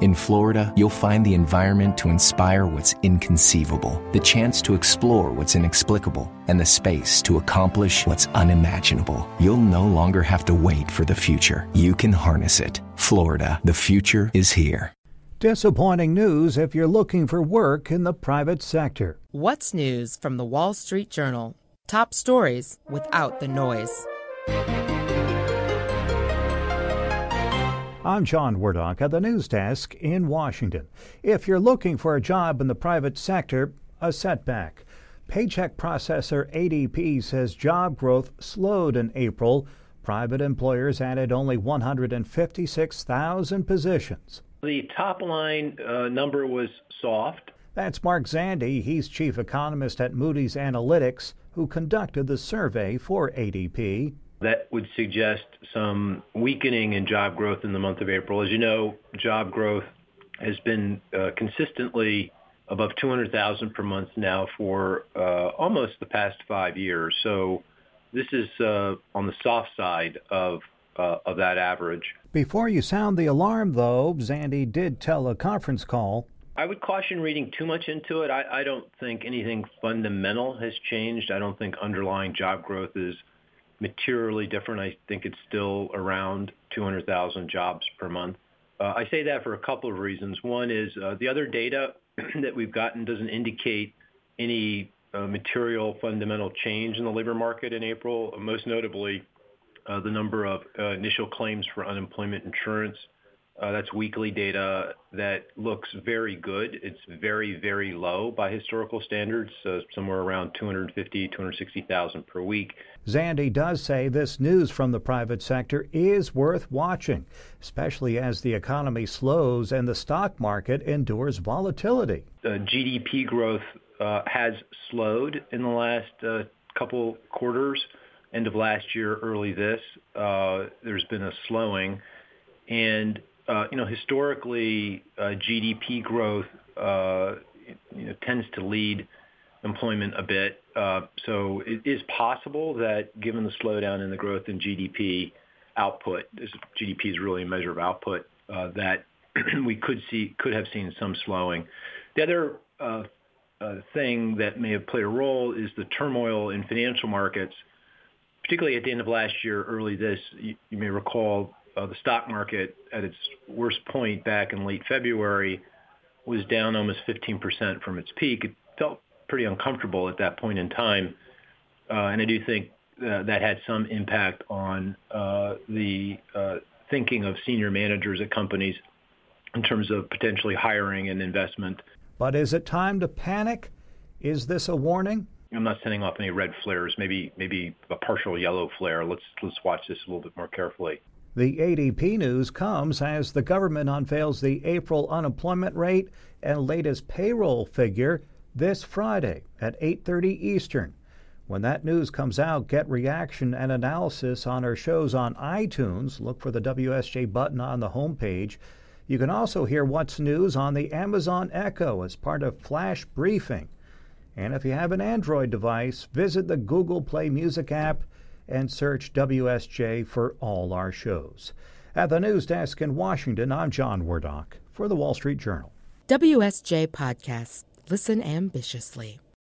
In Florida, you'll find the environment to inspire what's inconceivable, the chance to explore what's inexplicable, and the space to accomplish what's unimaginable. You'll no longer have to wait for the future. You can harness it. Florida, the future is here. Disappointing news if you're looking for work in the private sector. What's news from the Wall Street Journal? Top stories without the noise. I'm John Wardock at the news desk in Washington. If you're looking for a job in the private sector, a setback. Paycheck processor ADP says job growth slowed in April. Private employers added only 156,000 positions. The top line number was soft. That's Mark Zandi. He's chief economist at Moody's Analytics, who conducted the survey for ADP. That would suggest some weakening in job growth in the month of April. As you know, job growth has been consistently above 200,000 per month now for almost the past 5 years. So this is on the soft side of that average. Before you sound the alarm, though, Zandi did tell a conference call. I would caution reading too much into it. I don't think anything fundamental has changed. I don't think underlying job growth is materially different. I think it's still around 200,000 jobs per month. I say that for a couple of reasons. One is the other data that we've gotten doesn't indicate any material fundamental change in the labor market in April, most notably the number of initial claims for unemployment insurance. That's weekly data that looks very good. It's very, very low by historical standards, somewhere around 250, 260,000 per week. Zandi does say this news from the private sector is worth watching, especially as the economy slows and the stock market endures volatility. GDP growth has slowed in the last couple quarters. End of last year, early this, there's been a slowing. And historically, GDP growth, tends to lead employment a bit. So it is possible that given the slowdown in the growth in GDP output, GDP is really a measure of output, that we could have seen some slowing. The other thing that may have played a role is the turmoil in financial markets, particularly at the end of last year, early this. You may recall the stock market at its worst point back in late February was down almost 15% from its peak. It felt pretty uncomfortable at that point in time. And I do think that had some impact on the thinking of senior managers at companies in terms of potentially hiring and investment. But is it time to panic? Is this a warning? I'm not sending off any red flares, maybe a partial yellow flare. Let's watch this a little bit more carefully. The ADP news comes as the government unveils the April unemployment rate and latest payroll figure this Friday at 8:30 Eastern. When that news comes out, get reaction and analysis on our shows on iTunes. Look for the WSJ button on the homepage. You can also hear What's News on the Amazon Echo as part of Flash Briefing. And if you have an Android device, visit the Google Play Music app and search WSJ for all our shows. At the news desk in Washington, I'm John Wardock for the Wall Street Journal. WSJ Podcasts. Listen ambitiously.